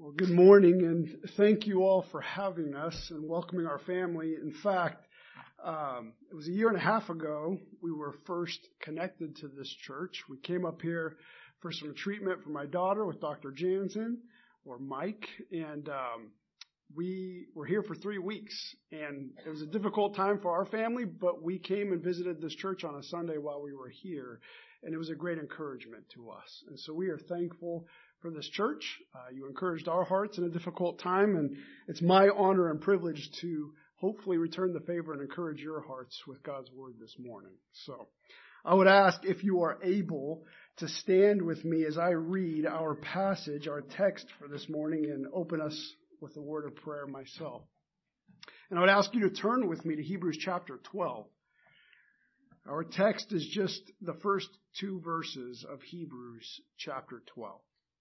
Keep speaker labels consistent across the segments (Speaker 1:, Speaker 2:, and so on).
Speaker 1: Well, good morning, and thank you all for having us and welcoming our family. In fact, it was a year and a half ago we were first connected to this church. We came up here for some treatment for my daughter with Dr. Jansen, or Mike, and we were here for 3 weeks. And it was a difficult time for our family, but we came and visited this church on a Sunday while we were here, and it was a great encouragement to us. And so we are thankful for this church. You encouraged our hearts in a difficult time, and it's my honor and privilege to hopefully return the favor and encourage your hearts with God's word this morning. So I would ask if you are able to stand with me as I read our passage, our text for this morning, and open us with a word of prayer myself. And I would ask you to turn with me to Hebrews chapter 12. Our text is just the first 2 verses of Hebrews chapter 12.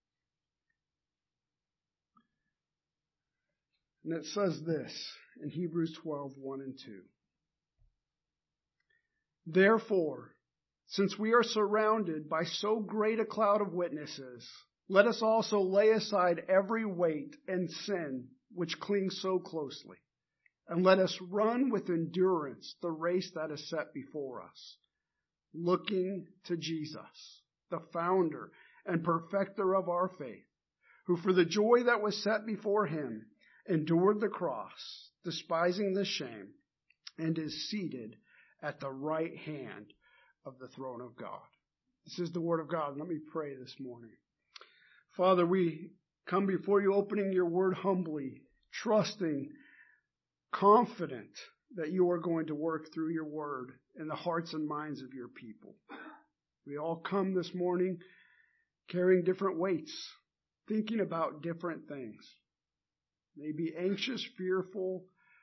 Speaker 1: And it says this in Hebrews 12, 1 and 2. Therefore, since we are surrounded by so great a cloud of witnesses, let us also lay aside every weight and sin which clings so closely, and let us run with endurance the race that is set before us, looking to Jesus, the founder and perfecter of our faith, who for the joy that was set before him endured the cross, despising the shame, and is seated at the right hand of the throne of God. This is the word of God. Let me pray this morning. Father, we come before you opening your word humbly, trusting, confident that you are going to work through your word in the hearts and minds of your people. We all come this morning carrying different weights, thinking about different things. Maybe anxious, fearful,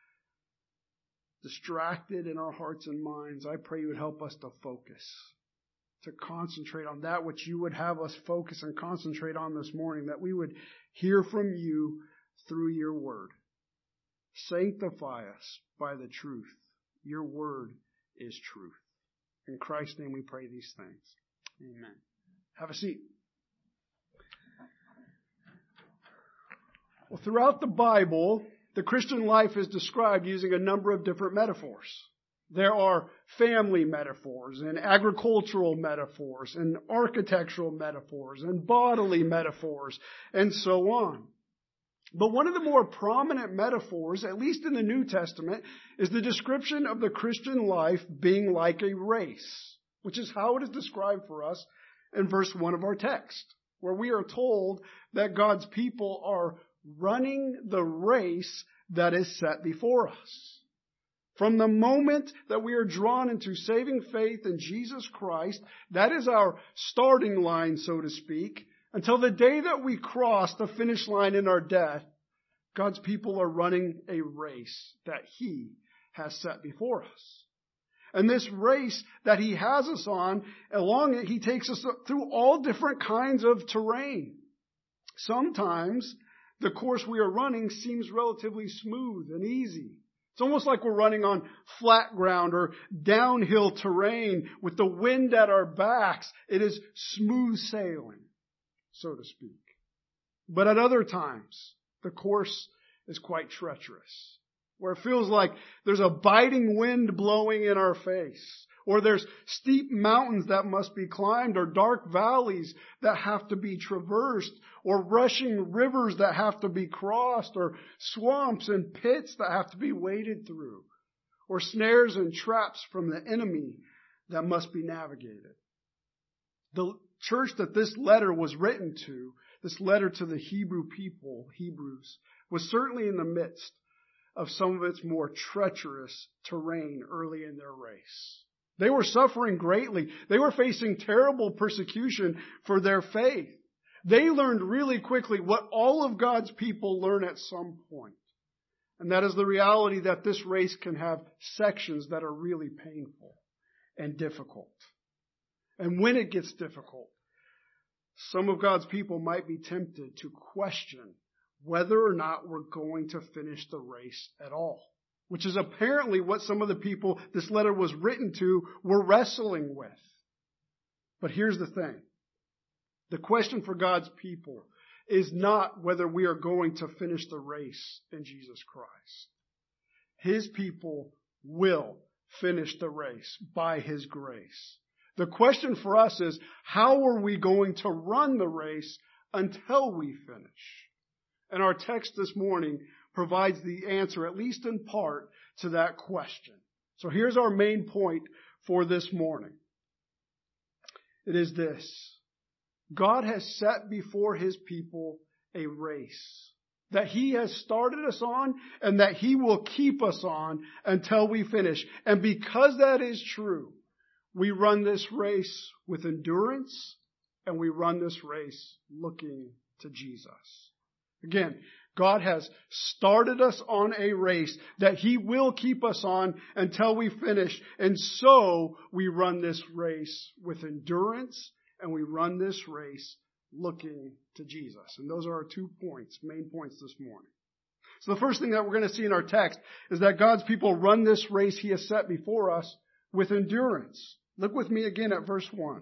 Speaker 1: distracted in our hearts and minds. I pray you would help us to focus, to concentrate on that which you would have us focus and concentrate on this morning, that we would hear from you through your word. Sanctify us by the truth. Your word is truth. In Christ's name we pray these things. Amen. Have a seat. Well, throughout the Bible, the Christian life is described using a number of different metaphors. There are family metaphors and agricultural metaphors and architectural metaphors and bodily metaphors and so on. But one of the more prominent metaphors, at least in the New Testament, is the description of the Christian life being like a race, which is how it is described for us in verse 1 of our text, where we are told that God's people are running the race that is set before us. From the moment that we are drawn into saving faith in Jesus Christ, that is our starting line, so to speak, until the day that we cross the finish line in our death, God's people are running a race that He has set before us. And this race that He has us on, along it, He takes us through all different kinds of terrain. Sometimes the course we are running seems relatively smooth and easy. It's almost like we're running on flat ground or downhill terrain with the wind at our backs. It is smooth sailing, so to speak. But at other times, the course is quite treacherous, where it feels like there's a biting wind blowing in our face, or there's steep mountains that must be climbed, or dark valleys that have to be traversed, or rushing rivers that have to be crossed, or swamps and pits that have to be waded through, or snares and traps from the enemy that must be navigated. The church that this letter was written to, this letter to the Hebrew people, Hebrews, was certainly in the midst of some of its more treacherous terrain early in their race. They were suffering greatly. They were facing terrible persecution for their faith. They learned really quickly what all of God's people learn at some point. And that is the reality that this race can have sections that are really painful and difficult. And when it gets difficult, some of God's people might be tempted to question whether or not we're going to finish the race at all, which is apparently what some of the people this letter was written to were wrestling with. But here's the thing. The question for God's people is not whether we are going to finish the race in Jesus Christ. His people will finish the race by His grace. The question for us is, how are we going to run the race until we finish? And our text this morning provides the answer, at least in part, to that question. So here's our main point for this morning. It is this: God has set before His people a race that He has started us on and that He will keep us on until we finish. And because that is true, we run this race with endurance and we run this race looking to Jesus. Again, God has started us on a race that He will keep us on until we finish. And so we run this race with endurance and we run this race looking to Jesus. And those are our 2 points, main points this morning. So the first thing that we're going to see in our text is that God's people run this race He has set before us with endurance. Look with me again at verse 1.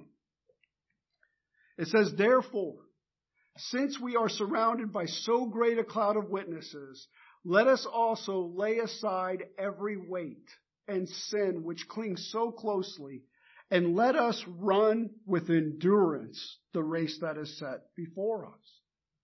Speaker 1: It says, "Therefore, since we are surrounded by so great a cloud of witnesses, let us also lay aside every weight and sin which clings so closely, and let us run with endurance the race that is set before us."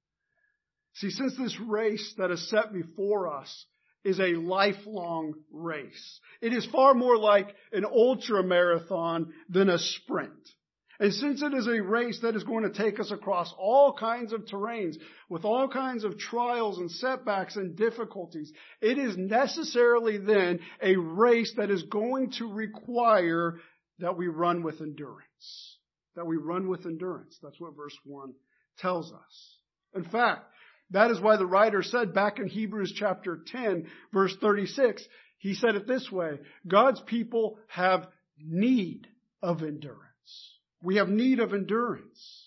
Speaker 1: See, since this race that is set before us is a lifelong race, it is far more like an ultra marathon than a sprint. And since it is a race that is going to take us across all kinds of terrains, with all kinds of trials and setbacks and difficulties, it is necessarily then a race that is going to require that we run with endurance. That we run with endurance. That's what verse 1 tells us. In fact, that is why the writer said back in Hebrews chapter 10, verse 36, he said it this way: God's people have need of endurance. We have need of endurance.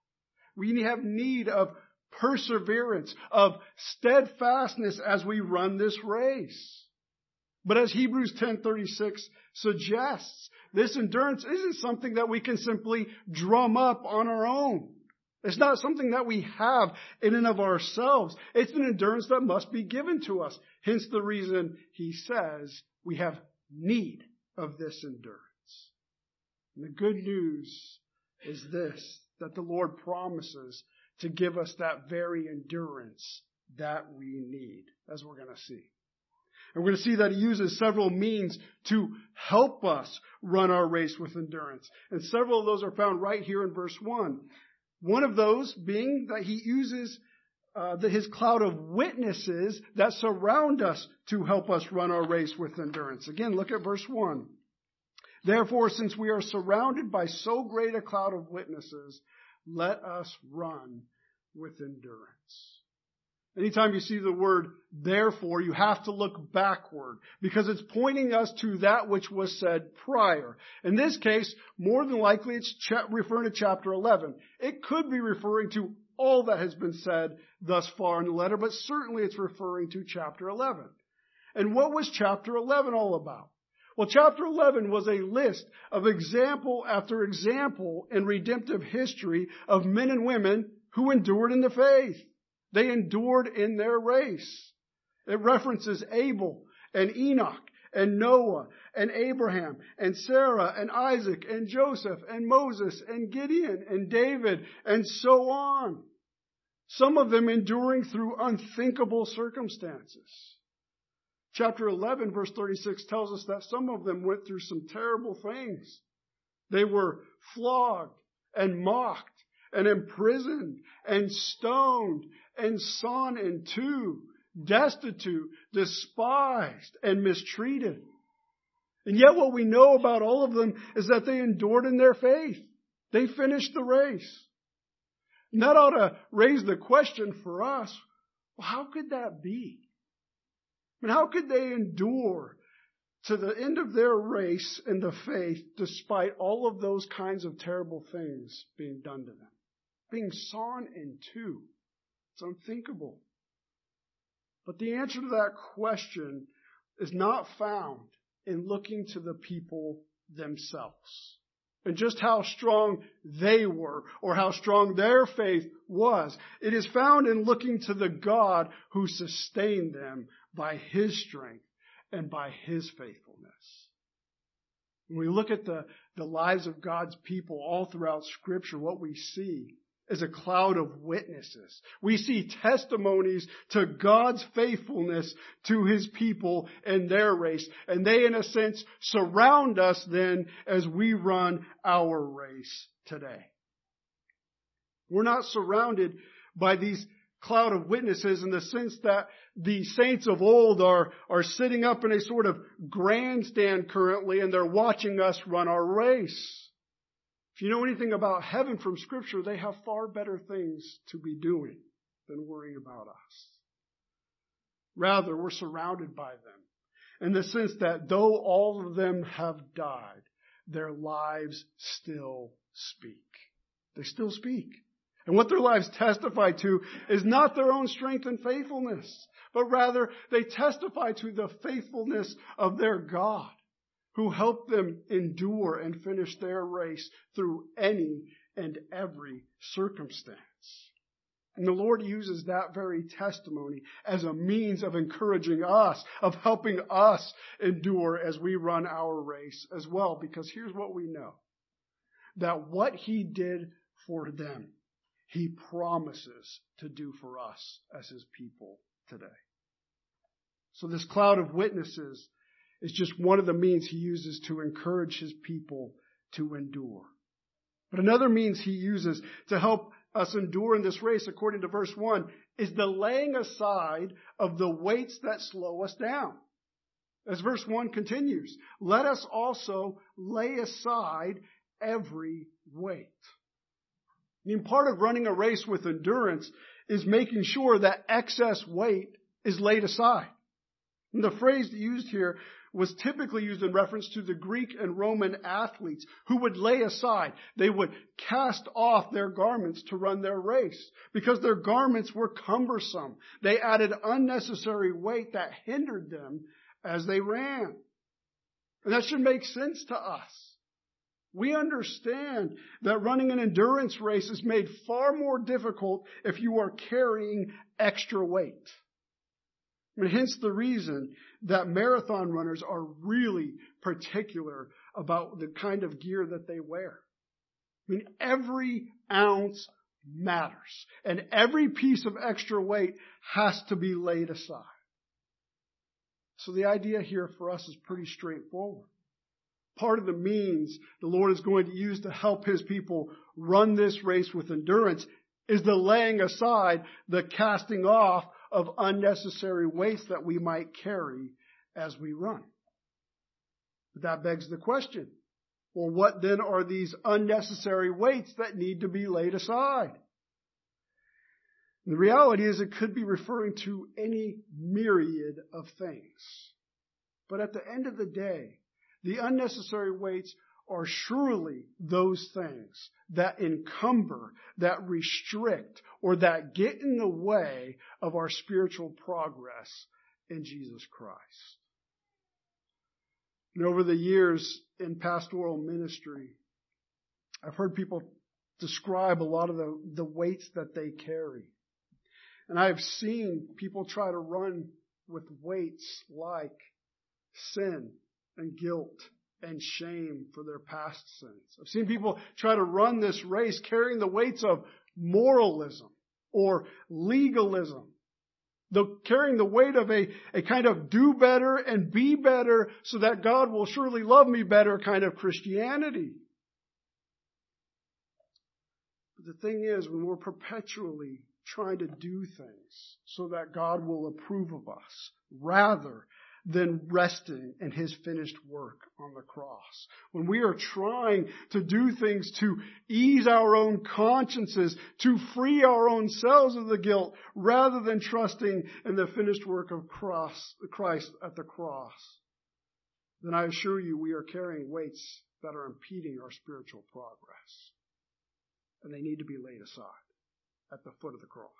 Speaker 1: We have need of perseverance, of steadfastness as we run this race. But as Hebrews 10:36 suggests, this endurance isn't something that we can simply drum up on our own. It's not something that we have in and of ourselves. It's an endurance that must be given to us. Hence the reason he says we have need of this endurance. And the good news is this, that the Lord promises to give us that very endurance that we need, as we're going to see. And we're going to see that He uses several means to help us run our race with endurance. And several of those are found right here in verse 1. One of those being that He uses His cloud of witnesses that surround us to help us run our race with endurance. Again, look at verse 1. "Therefore, since we are surrounded by so great a cloud of witnesses, let us run with endurance." Anytime you see the word therefore, you have to look backward because it's pointing us to that which was said prior. In this case, more than likely it's referring to chapter 11. It could be referring to all that has been said thus far in the letter, but certainly it's referring to chapter 11. And what was chapter 11 all about? Well, chapter 11 was a list of example after example in redemptive history of men and women who endured in the faith. They endured in their race. It references Abel and Enoch and Noah and Abraham and Sarah and Isaac and Joseph and Moses and Gideon and David and so on. Some of them enduring through unthinkable circumstances. Chapter 11, verse 36 tells us that some of them went through some terrible things. They were flogged and mocked and imprisoned and stoned and sawn in two, destitute, despised, and mistreated. And yet what we know about all of them is that they endured in their faith. They finished the race. And that ought to raise the question for us, well, how could that be? I mean, how could they endure to the end of their race in the faith despite all of those kinds of terrible things being done to them? Being sawn in two. It's unthinkable. But the answer to that question is not found in looking to the people themselves. and just how strong they were or how strong their faith was. It is found in looking to the God who sustained them by His strength and by His faithfulness. When we look at the lives of God's people all throughout Scripture, what we see is a cloud of witnesses. We see testimonies to God's faithfulness to His people and their race. And they, in a sense, surround us then as we run our race today. We're not surrounded by these cloud of witnesses in the sense that the saints of old are sitting up in a sort of grandstand currently and they're watching us run our race. If you know anything about heaven from Scripture, they have far better things to be doing than worrying about us. Rather, we're surrounded by them in the sense that though all of them have died, their lives still speak. They still speak. And what their lives testify to is not their own strength and faithfulness, but rather they testify to the faithfulness of their God, who helped them endure and finish their race through any and every circumstance. And the Lord uses that very testimony as a means of encouraging us, of helping us endure as we run our race as well. Because here's what we know, that what He did for them, He promises to do for us as His people today. So this cloud of witnesses is just one of the means He uses to encourage His people to endure. But another means He uses to help us endure in this race, according to verse 1, is the laying aside of the weights that slow us down. As verse 1 continues, let us also lay aside every weight. I mean, part of running a race with endurance is making sure that excess weight is laid aside. And the phrase used here was typically used in reference to the Greek and Roman athletes who would lay aside. They would cast off their garments to run their race because their garments were cumbersome. They added unnecessary weight that hindered them as they ran. And that should make sense to us. We understand that running an endurance race is made far more difficult if you are carrying extra weight. And hence the reason that marathon runners are really particular about the kind of gear that they wear. I mean, every ounce matters, and every piece of extra weight has to be laid aside. So the idea here for us is pretty straightforward. Part of the means the Lord is going to use to help His people run this race with endurance is the laying aside, the casting off of unnecessary weights that we might carry as we run. But that begs the question, well, what then are these unnecessary weights that need to be laid aside? And the reality is it could be referring to any myriad of things. But at the end of the day, the unnecessary weights are surely those things that encumber, that restrict, or that get in the way of our spiritual progress in Jesus Christ. And over the years in pastoral ministry, I've heard people describe a lot of the weights that they carry. And I've seen people try to run with weights like sin and guilt and shame for their past sins. I've seen people try to run this race carrying the weights of moralism or legalism, carrying the weight of a kind of do better and be better so that God will surely love me better kind of Christianity. But the thing is, when we're perpetually trying to do things so that God will approve of us, rather than resting in His finished work on the cross. When we are trying to do things to ease our own consciences, to free our own selves of the guilt, rather than trusting in the finished work of Christ at the cross, then I assure you we are carrying weights that are impeding our spiritual progress. And they need to be laid aside at the foot of the cross.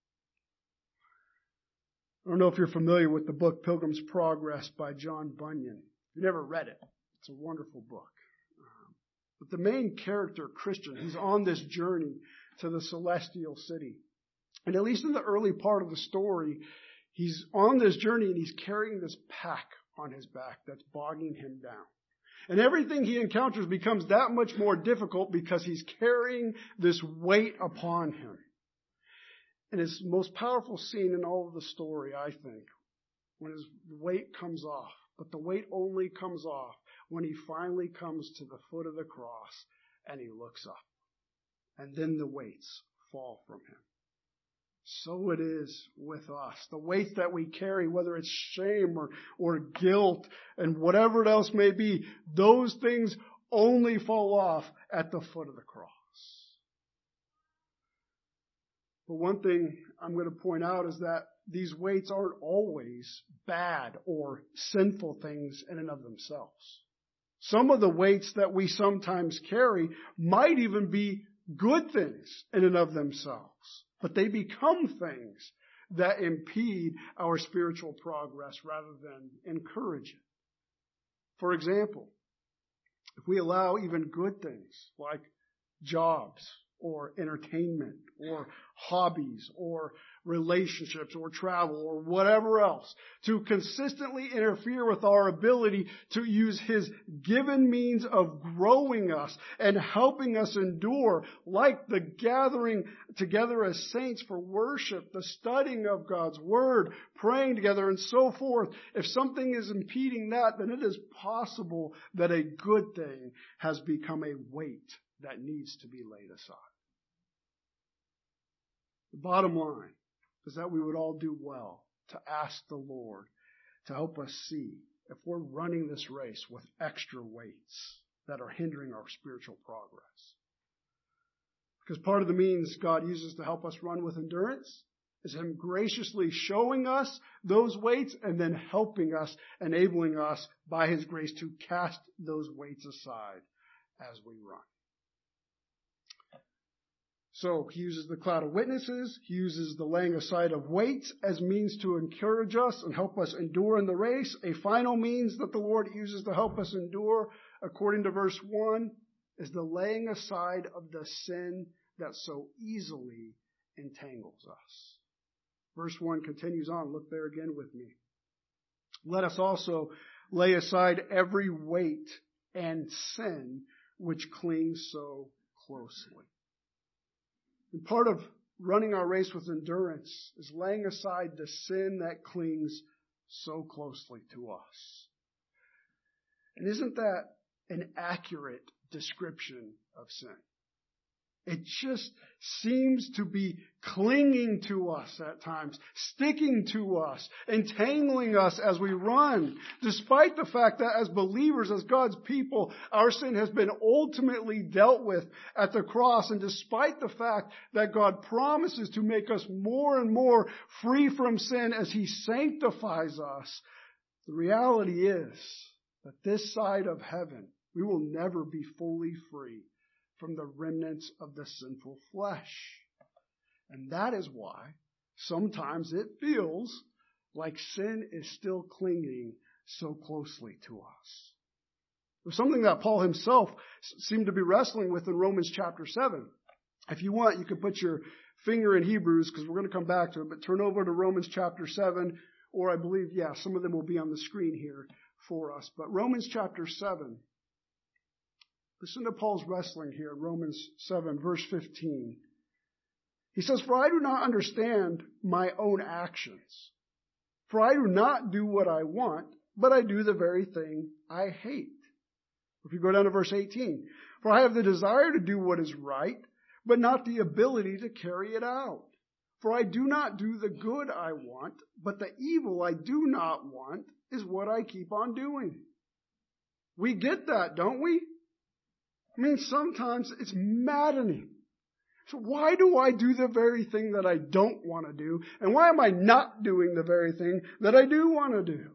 Speaker 1: I don't know if you're familiar with the book Pilgrim's Progress by John Bunyan. If you've never read it, it's a wonderful book. But the main character, Christian, he's on this journey to the celestial city. And at least in the early part of the story, he's on this journey and he's carrying this pack on his back that's bogging him down. And everything he encounters becomes that much more difficult because he's carrying this weight upon him. And it's the most powerful scene in all of the story, I think, when his weight comes off. But the weight only comes off when he finally comes to the foot of the cross and he looks up. And then the weights fall from him. So it is with us. The weights that we carry, whether it's shame or guilt and whatever else may be, those things only fall off at the foot of the cross. But one thing I'm going to point out is that these weights aren't always bad or sinful things in and of themselves. Some of the weights that we sometimes carry might even be good things in and of themselves. But they become things that impede our spiritual progress rather than encourage it. For example, if we allow even good things like jobs or entertainment or hobbies or relationships or travel or whatever else to consistently interfere with our ability to use His given means of growing us and helping us endure, like the gathering together as saints for worship, the studying of God's Word, praying together and so forth. If something is impeding that, then it is possible that a good thing has become a weight that needs to be laid aside. The bottom line is that we would all do well to ask the Lord to help us see if we're running this race with extra weights that are hindering our spiritual progress. Because part of the means God uses to help us run with endurance is Him graciously showing us those weights and then helping us, enabling us by His grace to cast those weights aside as we run. So He uses the cloud of witnesses. He uses the laying aside of weights as means to encourage us and help us endure in the race. A final means that the Lord uses to help us endure, according to verse 1, is the laying aside of the sin that so easily entangles us. Verse 1 continues on. Look there again with me. Let us also lay aside every weight and sin which clings so closely. And part of running our race with endurance is laying aside the sin that clings so closely to us. And isn't that an accurate description of sin? It just seems to be clinging to us at times, sticking to us, entangling us as we run, despite the fact that as believers, as God's people, our sin has been ultimately dealt with at the cross, and despite the fact that God promises to make us more and more free from sin as He sanctifies us, the reality is that this side of heaven, we will never be fully free from the remnants of the sinful flesh. And that is why sometimes it feels like sin is still clinging so closely to us. It was something that Paul himself seemed to be wrestling with in Romans chapter 7. If you want, you can put your finger in Hebrews because we're going to come back to it, but turn over to Romans chapter 7, or I believe, some of them will be on the screen here for us. But Romans chapter 7. Listen to Paul's wrestling here in Romans 7, verse 15. He says, "For I do not understand my own actions. For I do not do what I want, but I do the very thing I hate." If you go down to verse 18, "For I have the desire to do what is right, but not the ability to carry it out. For I do not do the good I want, but the evil I do not want is what I keep on doing." We get that, don't we? I mean, sometimes it's maddening. So why do I do the very thing that I don't want to do? And why am I not doing the very thing that I do want to do?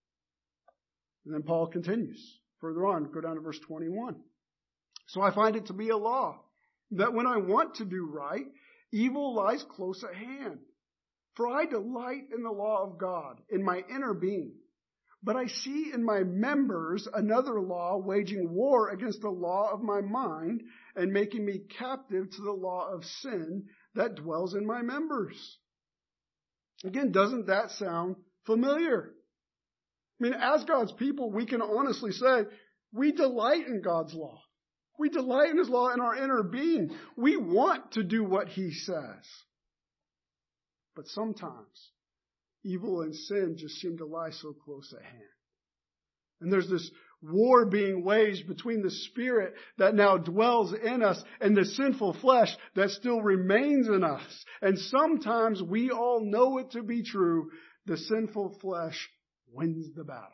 Speaker 1: And then Paul continues further on. Go down to verse 21. "So I find it to be a law, that when I want to do right, evil lies close at hand. For I delight in the law of God, in my inner being. But I see in my members another law waging war against the law of my mind and making me captive to the law of sin that dwells in my members. Again, doesn't that sound familiar? I mean, as God's people, we can honestly say we delight in God's law. We delight in His law in our inner being. We want to do what He says. But sometimes evil and sin just seem to lie so close at hand. And there's this war being waged between the Spirit that now dwells in us and the sinful flesh that still remains in us. And sometimes we all know it to be true. The sinful flesh wins the battle.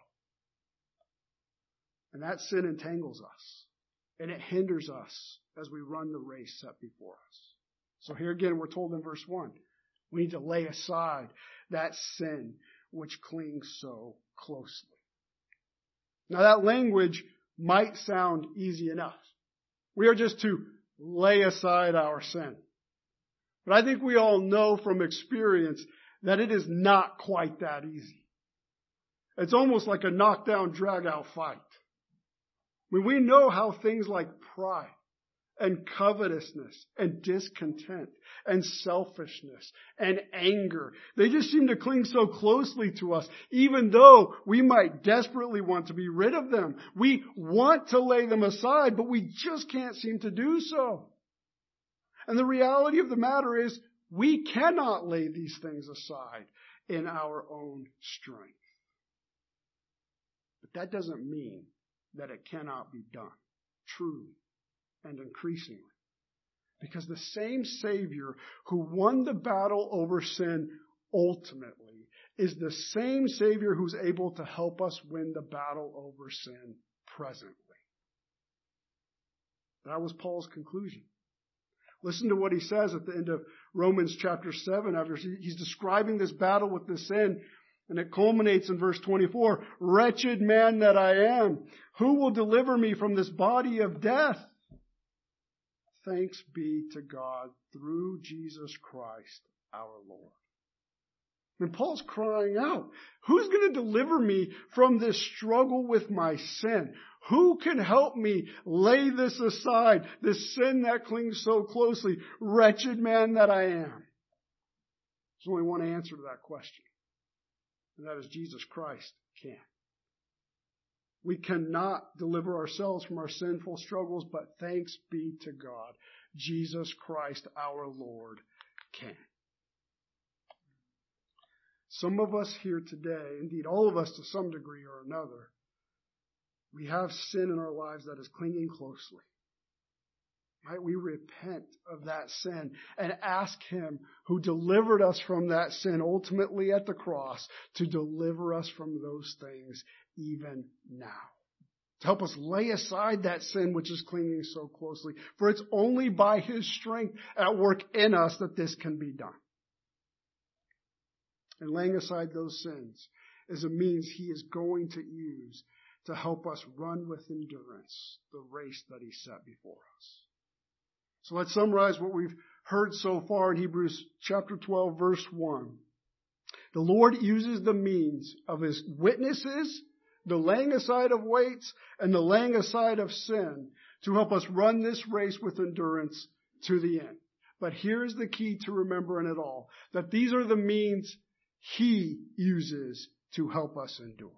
Speaker 1: And that sin entangles us. And it hinders us as we run the race set before us. So here again, we're told in verse 1, we need to lay aside that sin which clings so closely. Now that language might sound easy enough. We are just to lay aside our sin. But I think we all know from experience that it is not quite that easy. It's almost like a knockdown, drag-out fight. I mean, we know how things like pride and covetousness and discontent and selfishness and anger, they just seem to cling so closely to us, even though we might desperately want to be rid of them. We want to lay them aside, but we just can't seem to do so. And the reality of the matter is, we cannot lay these things aside in our own strength. But that doesn't mean that it cannot be done, truly and increasingly. Because the same Savior who won the battle over sin ultimately is the same Savior who's able to help us win the battle over sin presently. That was Paul's conclusion. Listen to what he says at the end of Romans chapter 7 after he's describing this battle with the sin. And it culminates in verse 24. Wretched man that I am, who will deliver me from this body of death? Thanks be to God through Jesus Christ our Lord. And Paul's crying out, who's going to deliver me from this struggle with my sin? Who can help me lay this aside, this sin that clings so closely? Wretched man that I am. There's only one answer to that question. And that is Jesus Christ can. We cannot deliver ourselves from our sinful struggles, but thanks be to God, Jesus Christ our Lord can. Some of us here today, indeed all of us to some degree or another, we have sin in our lives that is clinging closely. Right? We repent of that sin and ask Him who delivered us from that sin ultimately at the cross to deliver us from those things even now. To help us lay aside that sin which is clinging so closely. For it's only by His strength at work in us that this can be done. And laying aside those sins is a means He is going to use to help us run with endurance the race that He set before us. So let's summarize what we've heard so far in Hebrews chapter 12, verse 1. The Lord uses the means of His witnesses, the laying aside of weights, and the laying aside of sin to help us run this race with endurance to the end. But here's the key to remember in it all, that these are the means He uses to help us endure.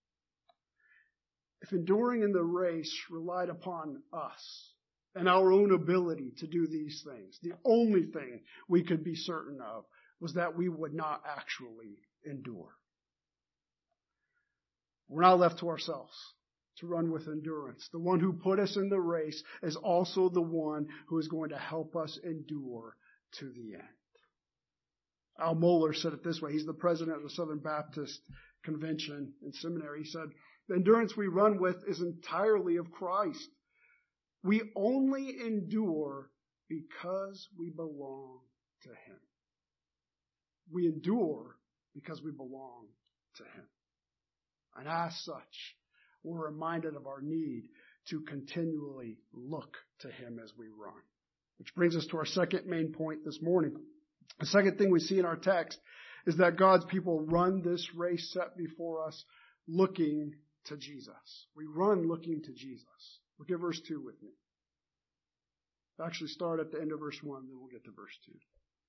Speaker 1: If enduring in the race relied upon us, and our own ability to do these things, the only thing we could be certain of was that we would not actually endure. We're not left to ourselves to run with endurance. The one who put us in the race is also the one who is going to help us endure to the end. Al Mohler said it this way. He's the president of the Southern Baptist Convention and Seminary. He said, the endurance we run with is entirely of Christ. We only endure because we belong to Him. We endure because we belong to Him. And as such, we're reminded of our need to continually look to Him as we run. Which brings us to our second main point this morning. The second thing we see in our text is that God's people run this race set before us looking to Jesus. We run looking to Jesus. Look at verse 2 with me. Actually start at the end of verse 1, then we'll get to verse 2.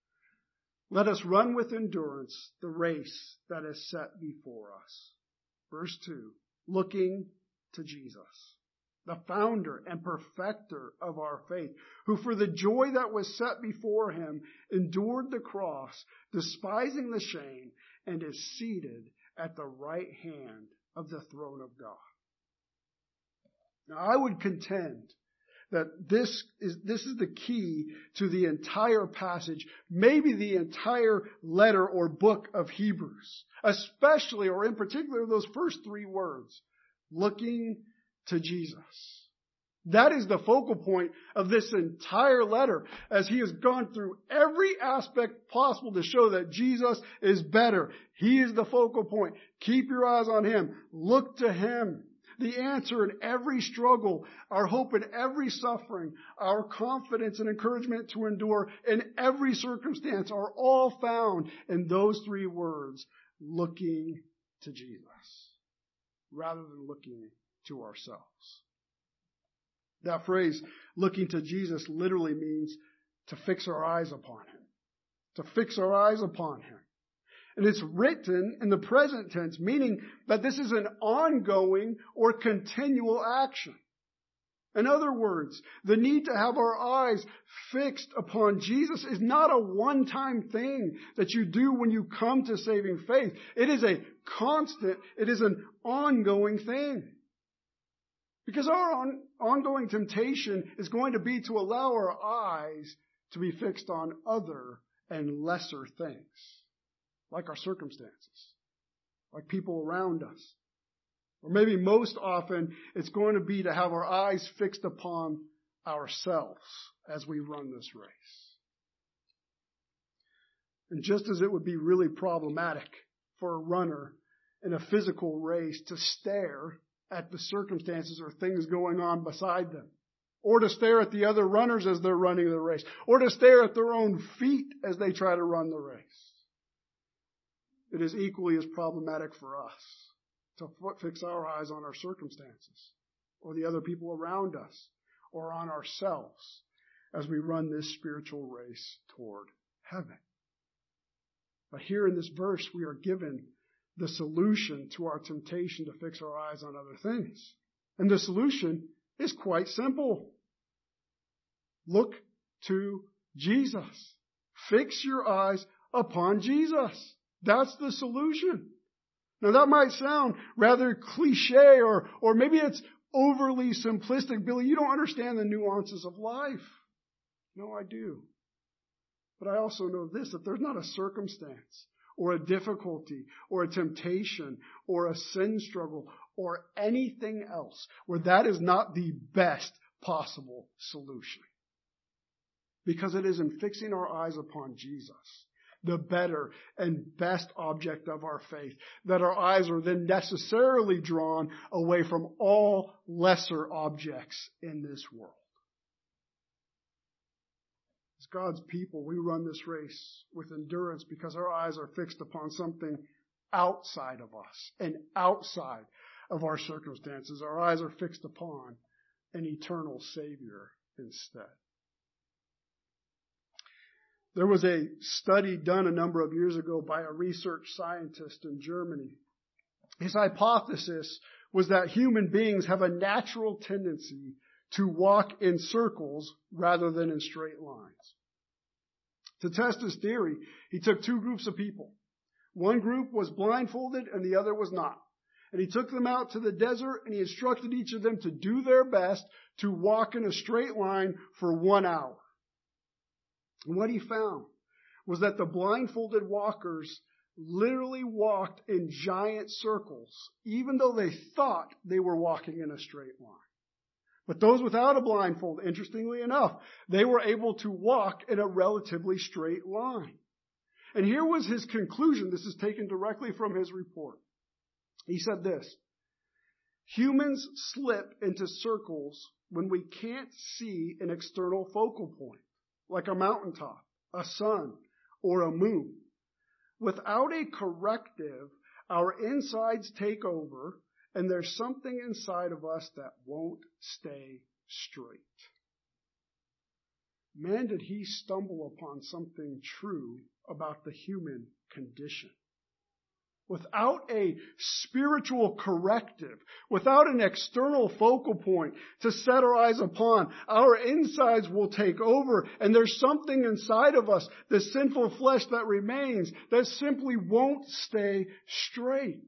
Speaker 1: Let us run with endurance the race that is set before us. Verse 2, looking to Jesus, the founder and perfecter of our faith, who for the joy that was set before him endured the cross, despising the shame, and is seated at the right hand of the throne of God. Now, I would contend that this is the key to the entire passage, maybe the entire letter or book of Hebrews, especially or in particular those first 3 words, looking to Jesus. That is the focal point of this entire letter, as he has gone through every aspect possible to show that Jesus is better. He is the focal point. Keep your eyes on him. Look to him. The answer in every struggle, our hope in every suffering, our confidence and encouragement to endure in every circumstance are all found in those 3 words, looking to Jesus, rather than looking to ourselves. That phrase, looking to Jesus, literally means to fix our eyes upon him. To fix our eyes upon him. And it's written in the present tense, meaning that this is an ongoing or continual action. In other words, the need to have our eyes fixed upon Jesus is not a one-time thing that you do when you come to saving faith. It is a constant, it is an ongoing thing. Because our ongoing temptation is going to be to allow our eyes to be fixed on other and lesser things. Like our circumstances, like people around us. Or maybe most often, it's going to be to have our eyes fixed upon ourselves as we run this race. And just as it would be really problematic for a runner in a physical race to stare at the circumstances or things going on beside them, or to stare at the other runners as they're running the race, or to stare at their own feet as they try to run the race, it is equally as problematic for us to fix our eyes on our circumstances or the other people around us or on ourselves as we run this spiritual race toward heaven. But here in this verse, we are given the solution to our temptation to fix our eyes on other things. And the solution is quite simple. Look to Jesus. Fix your eyes upon Jesus. That's the solution. Now that might sound rather cliche or maybe it's overly simplistic. Billy, you don't understand the nuances of life. No, I do. But I also know this, that there's not a circumstance or a difficulty or a temptation or a sin struggle or anything else where that is not the best possible solution. Because it is in fixing our eyes upon Jesus, the better and best object of our faith, that our eyes are then necessarily drawn away from all lesser objects in this world. As God's people, we run this race with endurance because our eyes are fixed upon something outside of us and outside of our circumstances. Our eyes are fixed upon an eternal Savior instead. There was a study done a number of years ago by a research scientist in Germany. His hypothesis was that human beings have a natural tendency to walk in circles rather than in straight lines. To test his theory, he took 2 groups of people. One group was blindfolded and the other was not. And he took them out to the desert and he instructed each of them to do their best to walk in a straight line for 1 hour. And what he found was that the blindfolded walkers literally walked in giant circles, even though they thought they were walking in a straight line. But those without a blindfold, interestingly enough, they were able to walk in a relatively straight line. And here was his conclusion. This is taken directly from his report. He said this: humans slip into circles when we can't see an external focal point, like a mountaintop, a sun, or a moon. Without a corrective, Our insides take over, and there's something inside of us that won't stay straight. Man, did he stumble upon something true about the human condition. Without a spiritual corrective, without an external focal point to set our eyes upon, our insides will take over, and there's something inside of us, the sinful flesh that remains, that simply won't stay straight.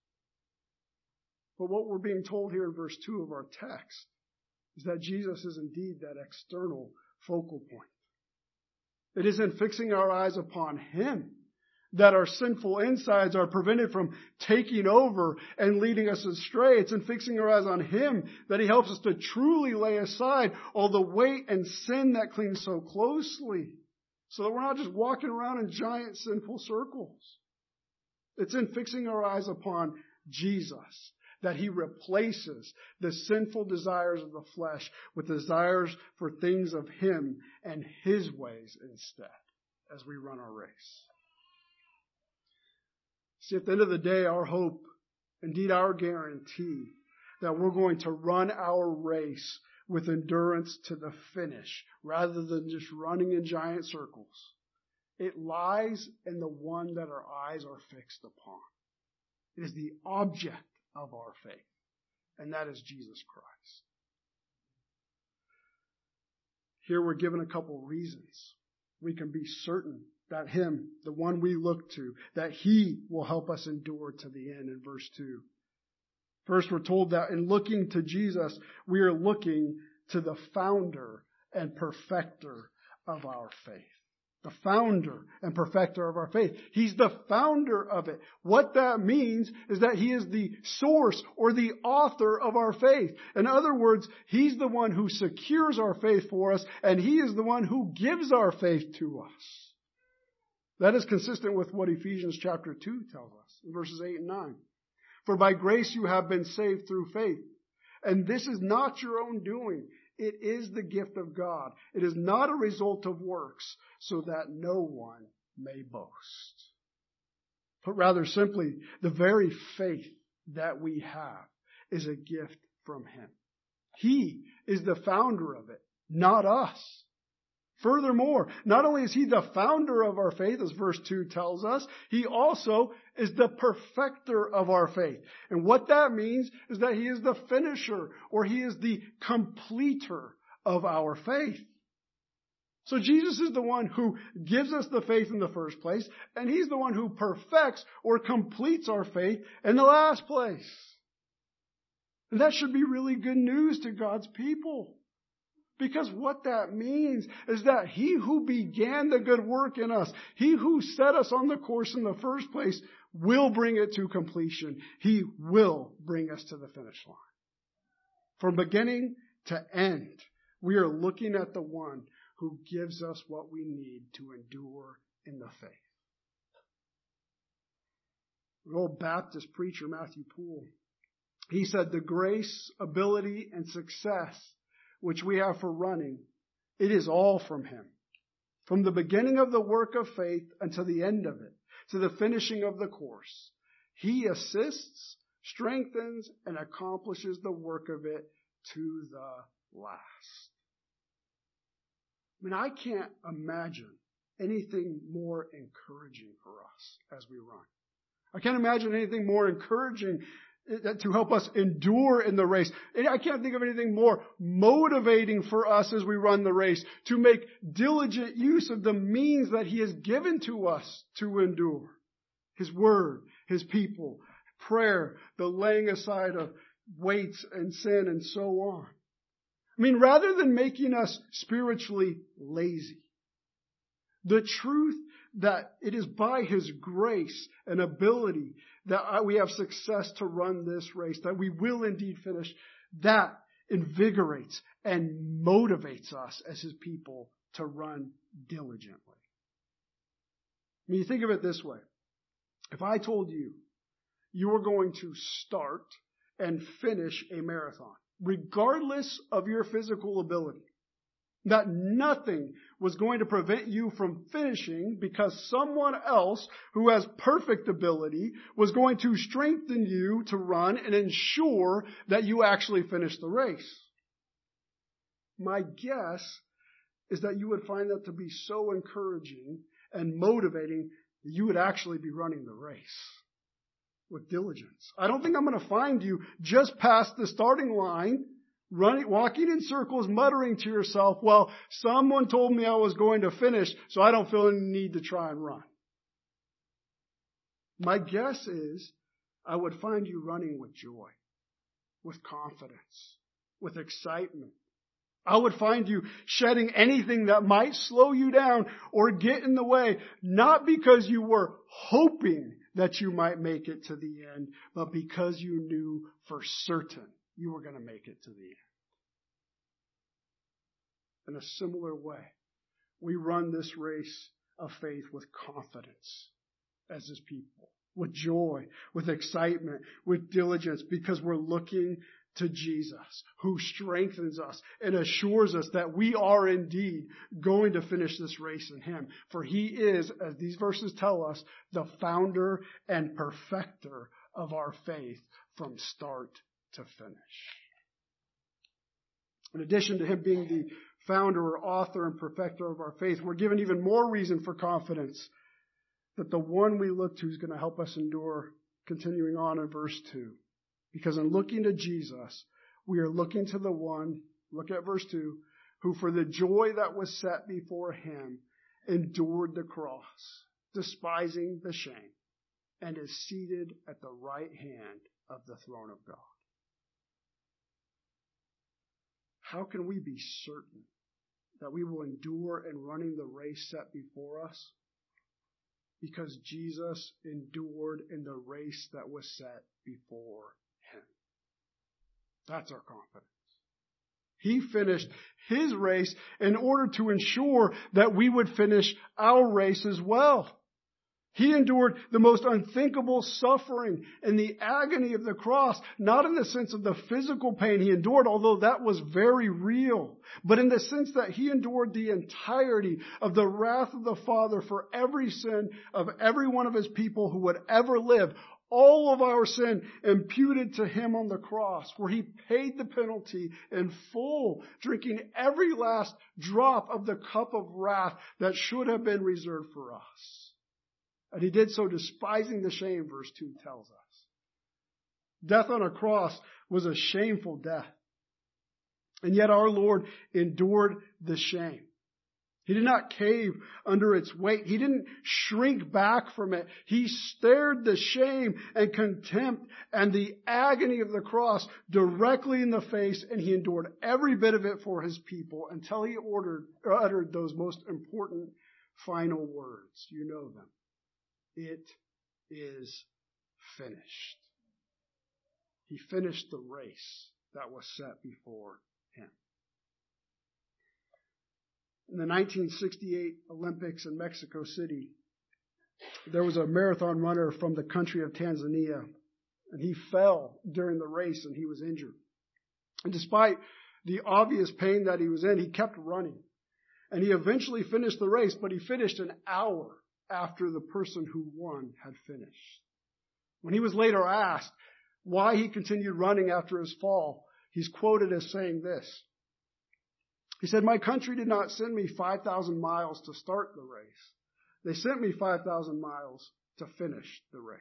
Speaker 1: But what we're being told here in verse 2 of our text is that Jesus is indeed that external focal point. It is in fixing our eyes upon Him that our sinful insides are prevented from taking over and leading us astray. It's in fixing our eyes on Him that He helps us to truly lay aside all the weight and sin that clings so closely, so that we're not just walking around in giant sinful circles. It's in fixing our eyes upon Jesus that He replaces the sinful desires of the flesh with desires for things of Him and His ways instead as we run our race. See, at the end of the day, our hope, indeed our guarantee, that we're going to run our race with endurance to the finish, rather than just running in giant circles, it lies in the one that our eyes are fixed upon. It is the object of our faith, and that is Jesus Christ. Here we're given a couple reasons we can be certain that Him, the one we look to, that He will help us endure to the end in verse 2. First, we're told that in looking to Jesus, we are looking to the founder and perfecter of our faith. The founder and perfecter of our faith. He's the founder of it. What that means is that He is the source or the author of our faith. In other words, He's the one who secures our faith for us, and He is the one who gives our faith to us. That is consistent with what Ephesians chapter 2 tells us in verses 8 and 9. For by grace you have been saved through faith. And this is not your own doing. It is the gift of God. It is not a result of works, so that no one may boast. But rather simply, the very faith that we have is a gift from Him. He is the founder of it, not us. Furthermore, not only is He the founder of our faith, as verse 2 tells us, He also is the perfecter of our faith. And what that means is that He is the finisher, or He is the completer of our faith. So Jesus is the one who gives us the faith in the first place, and He's the one who perfects or completes our faith in the last place. And that should be really good news to God's people. Because what that means is that He who began the good work in us, He who set us on the course in the first place, will bring it to completion. He will bring us to the finish line. From beginning to end, we are looking at the one who gives us what we need to endure in the faith. An old Baptist preacher, Matthew Poole, he said, the grace, ability, and success which we have for running, it is all from Him. From the beginning of the work of faith until the end of it, to the finishing of the course. He assists, strengthens, and accomplishes the work of it to the last. I mean, I can't imagine anything more encouraging for us as we run. I can't imagine anything more encouraging to help us endure in the race. I can't think of anything more motivating for us as we run the race, to make diligent use of the means that He has given to us to endure. His Word, His people, prayer, the laying aside of weights and sin, and so on. I mean, rather than making us spiritually lazy, the truth that it is by His grace and ability that we have success to run this race, that we will indeed finish, that invigorates and motivates us as His people to run diligently. I mean, you think of it this way. If I told you you were going to start and finish a marathon, regardless of your physical ability, That nothing was going to prevent you from finishing because someone else who has perfect ability was going to strengthen you to run and ensure that you actually finish the race. My guess is that you would find that to be so encouraging and motivating that you would actually be running the race with diligence. I don't think I'm going to find you just past the starting line, walking in circles, muttering to yourself, well, someone told me I was going to finish, so I don't feel any need to try and run. My guess is I would find you running with joy, with confidence, with excitement. I would find you shedding anything that might slow you down or get in the way, not because you were hoping that you might make it to the end, but because you knew for certain you were going to make it to the end. In a similar way, we run this race of faith with confidence as His people, with joy, with excitement, with diligence, because we're looking to Jesus, who strengthens us and assures us that we are indeed going to finish this race in Him. For He is, as these verses tell us, the founder and perfecter of our faith from start to finish. In addition to Him being the founder or author and perfecter of our faith, we're given even more reason for confidence that the one we look to is going to help us endure, continuing on in verse 2. Because in looking to Jesus, we are looking to the one, look at verse 2, who for the joy that was set before Him endured the cross, despising the shame, and is seated at the right hand of the throne of God. How can we be certain that we will endure in running the race set before us? Because Jesus endured in the race that was set before Him. That's our confidence. He finished His race in order to ensure that we would finish our race as well. He endured the most unthinkable suffering and the agony of the cross, not in the sense of the physical pain He endured, although that was very real, but in the sense that He endured the entirety of the wrath of the Father for every sin of every one of His people who would ever live. All of our sin imputed to Him on the cross, where He paid the penalty in full, drinking every last drop of the cup of wrath that should have been reserved for us. And He did so despising the shame, verse 2 tells us. Death on a cross was a shameful death. And yet our Lord endured the shame. He did not cave under its weight. He didn't shrink back from it. He stared the shame and contempt and the agony of the cross directly in the face, and He endured every bit of it for His people until He uttered those most important final words. You know them. It is finished. He finished the race that was set before Him. In the 1968 Olympics in Mexico City, there was a marathon runner from the country of Tanzania, and he fell during the race and he was injured. And despite the obvious pain that he was in, he kept running. And he eventually finished the race, but he finished an hour after the person who won had finished. When he was later asked why he continued running after his fall, he's quoted as saying this. He said, "My country did not send me 5,000 miles to start the race. They sent me 5,000 miles to finish the race."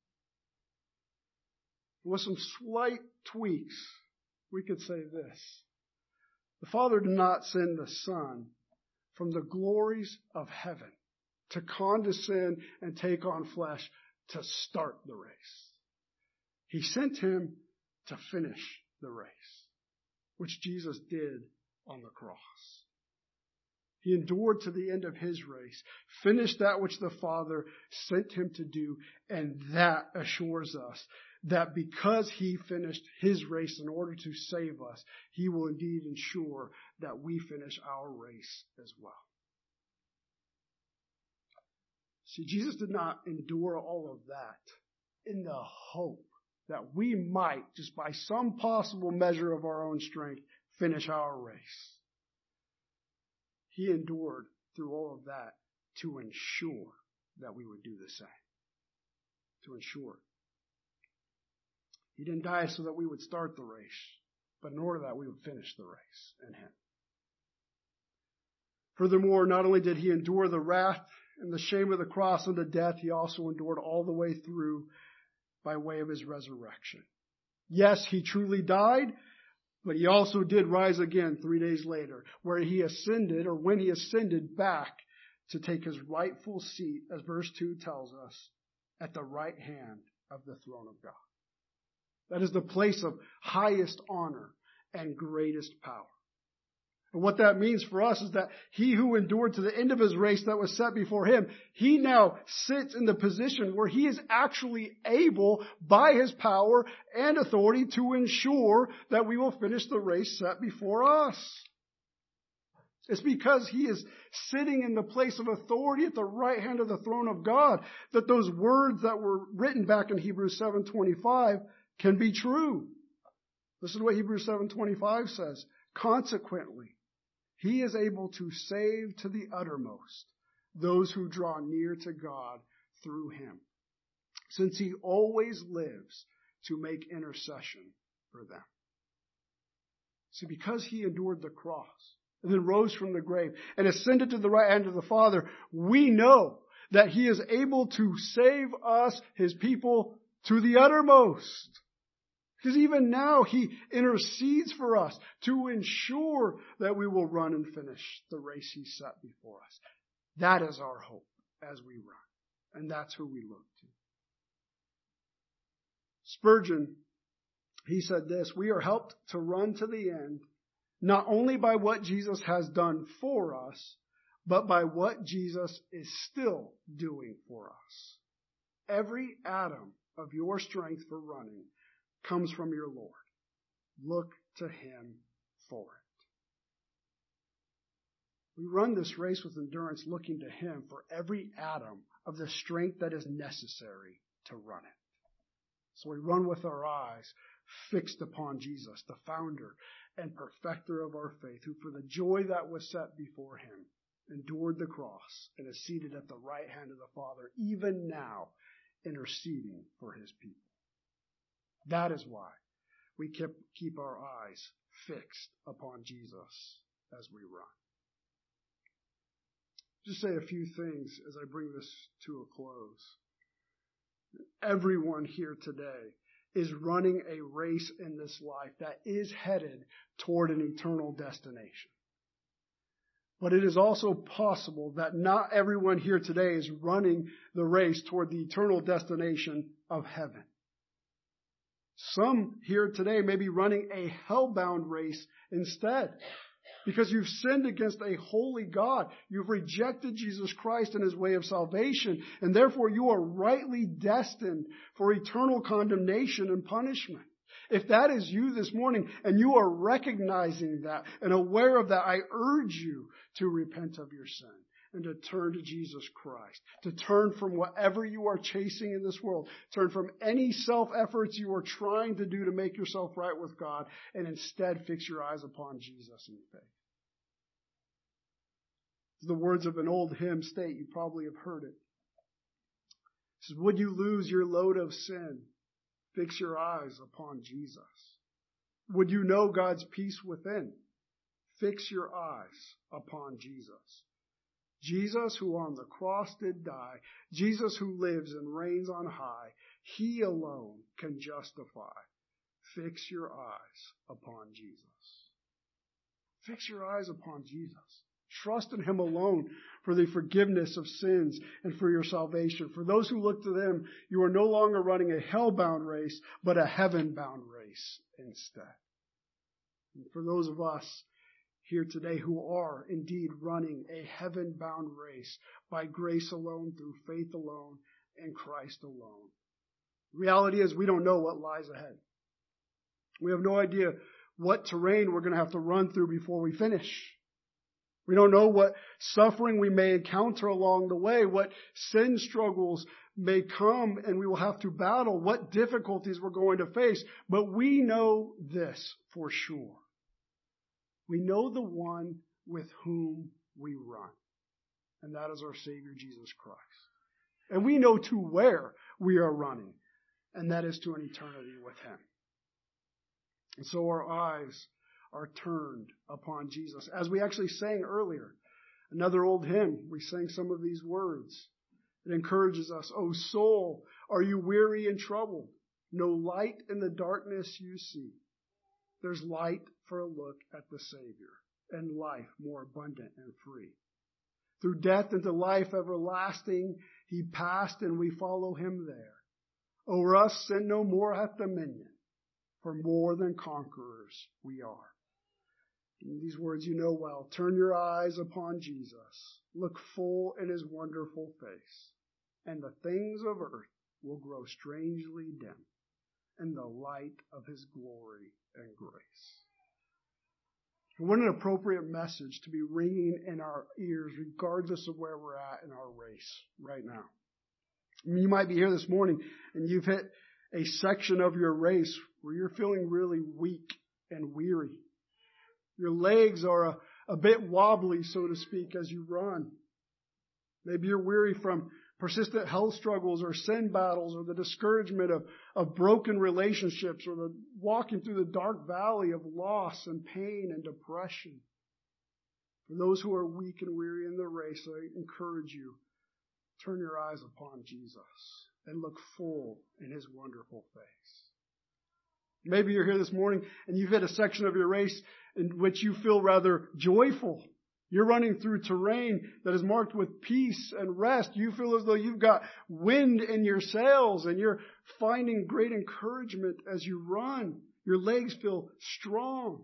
Speaker 1: With some slight tweaks, we could say this. The Father did not send the Son from the glories of heaven to condescend and take on flesh to start the race. He sent Him to finish the race, which Jesus did on the cross. He endured to the end of His race, finished that which the Father sent Him to do, and that assures us that because He finished His race in order to save us, He will indeed ensure that we finish our race as well. See, Jesus did not endure all of that in the hope that we might, just by some possible measure of our own strength, finish our race. He endured through all of that to ensure that we would do the same. To ensure. He didn't die so that we would start the race, but in order that we would finish the race in Him. Furthermore, not only did He endure the wrath and the shame of the cross unto death, He also endured all the way through by way of His resurrection. Yes, He truly died, but He also did rise again 3 days later, where He ascended, or when He ascended back to take His rightful seat, as verse 2 tells us, at the right hand of the throne of God. That is the place of highest honor and greatest power. And what that means for us is that He who endured to the end of His race that was set before Him, He now sits in the position where He is actually able, by His power and authority, to ensure that we will finish the race set before us. It's because He is sitting in the place of authority at the right hand of the throne of God that those words that were written back in Hebrews 7:25 can be true. Listen to what Hebrews 7:25 says. Consequently, He is able to save to the uttermost those who draw near to God through Him, since He always lives to make intercession for them. See, because He endured the cross and then rose from the grave and ascended to the right hand of the Father, we know that He is able to save us, His people, to the uttermost. Because even now He intercedes for us to ensure that we will run and finish the race He set before us. That is our hope as we run. And that's who we look to. Spurgeon, he said this, we are helped to run to the end, not only by what Jesus has done for us, but by what Jesus is still doing for us. Every atom of your strength for running comes from your Lord. Look to Him for it. We run this race with endurance, looking to Him for every atom of the strength that is necessary to run it. So we run with our eyes fixed upon Jesus, the founder and perfecter of our faith, who for the joy that was set before Him endured the cross and is seated at the right hand of the Father, even now interceding for His people. That is why we keep our eyes fixed upon Jesus as we run. Just say a few things as I bring this to a close. Everyone here today is running a race in this life that is headed toward an eternal destination. But it is also possible that not everyone here today is running the race toward the eternal destination of heaven. Some here today may be running a hell-bound race instead, because you've sinned against a holy God. You've rejected Jesus Christ and His way of salvation, and therefore you are rightly destined for eternal condemnation and punishment. If that is you this morning and you are recognizing that and aware of that, I urge you to repent of your sin and to turn to Jesus Christ, to turn from whatever you are chasing in this world, turn from any self-efforts you are trying to do to make yourself right with God, and instead fix your eyes upon Jesus in faith. The words of an old hymn state, you probably have heard it. It says, would you lose your load of sin? Fix your eyes upon Jesus. Would you know God's peace within? Fix your eyes upon Jesus. Jesus, who on the cross did die, Jesus who lives and reigns on high, He alone can justify. Fix your eyes upon Jesus. Fix your eyes upon Jesus. Trust in Him alone for the forgiveness of sins and for your salvation. For those who look to them, you are no longer running a hell-bound race, but a heaven-bound race instead. And for those of us here today who are indeed running a heaven-bound race by grace alone, through faith alone, in Christ alone. The reality is we don't know what lies ahead. We have no idea what terrain we're going to have to run through before we finish. We don't know what suffering we may encounter along the way, what sin struggles may come and we will have to battle, what difficulties we're going to face. But we know this for sure. We know the one with whom we run. And that is our Savior, Jesus Christ. And we know to where we are running, and that is to an eternity with Him. And so our eyes are turned upon Jesus. As we actually sang earlier, another old hymn, we sang some of these words. It encourages us, "O soul, are you weary and troubled? No light in the darkness you see. There's light for a look at the Savior, and life more abundant and free. Through death into life everlasting He passed, and we follow Him there. O'er us sin no more hath dominion, for more than conquerors we are." And these words you know well. Turn your eyes upon Jesus. Look full in His wonderful face, and the things of earth will grow strangely dim in the light of His glory and grace. What an appropriate message to be ringing in our ears regardless of where we're at in our race right now. I mean, you might be here this morning and you've hit a section of your race where you're feeling really weak and weary. Your legs are a bit wobbly, so to speak, as you run. Maybe you're weary from persistent health struggles or sin battles or the discouragement of broken relationships or the walking through the dark valley of loss and pain and depression. For those who are weak and weary in the race, I encourage you, turn your eyes upon Jesus and look full in His wonderful face. Maybe you're here this morning and you've hit a section of your race in which you feel rather joyful. You're running through terrain that is marked with peace and rest. You feel as though you've got wind in your sails and you're finding great encouragement as you run. Your legs feel strong.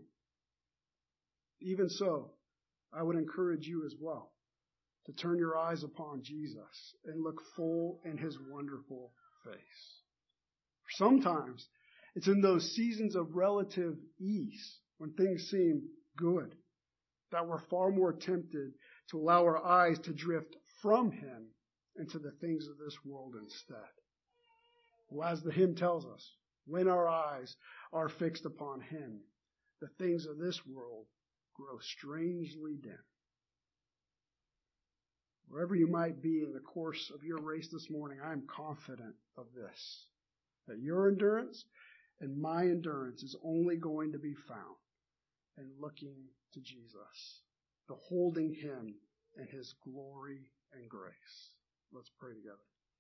Speaker 1: Even so, I would encourage you as well to turn your eyes upon Jesus and look full in His wonderful face. Sometimes it's in those seasons of relative ease when things seem good that we're far more tempted to allow our eyes to drift from Him into the things of this world instead. Well, as the hymn tells us, when our eyes are fixed upon Him, the things of this world grow strangely dim. Wherever you might be in the course of your race this morning, I am confident of this, that your endurance and my endurance is only going to be found in looking to Jesus, beholding Him in His glory and grace. Let's pray together.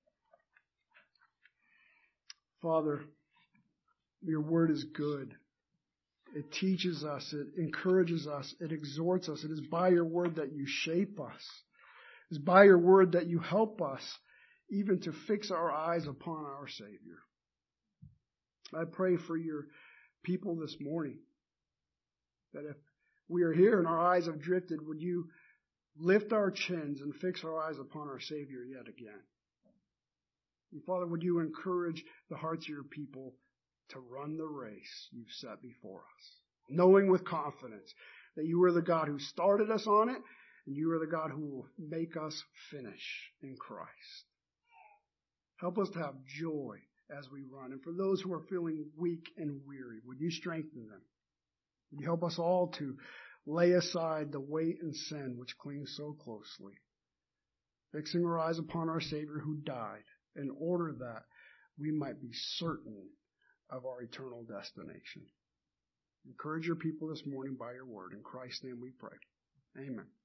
Speaker 1: Father, your word is good. It teaches us, it encourages us, it exhorts us. It is by your word that you shape us. It is by your word that you help us even to fix our eyes upon our Savior. I pray for your people this morning that if we are here and our eyes have drifted, would you lift our chins and fix our eyes upon our Savior yet again? And Father, would you encourage the hearts of your people to run the race you've set before us, knowing with confidence that you are the God who started us on it, and you are the God who will make us finish in Christ. Help us to have joy as we run. And for those who are feeling weak and weary, would you strengthen them? Would you help us all to lay aside the weight and sin which clings so closely, fixing our eyes upon our Savior who died in order that we might be certain of our eternal destination. Encourage your people this morning by your word. In Christ's name we pray. Amen.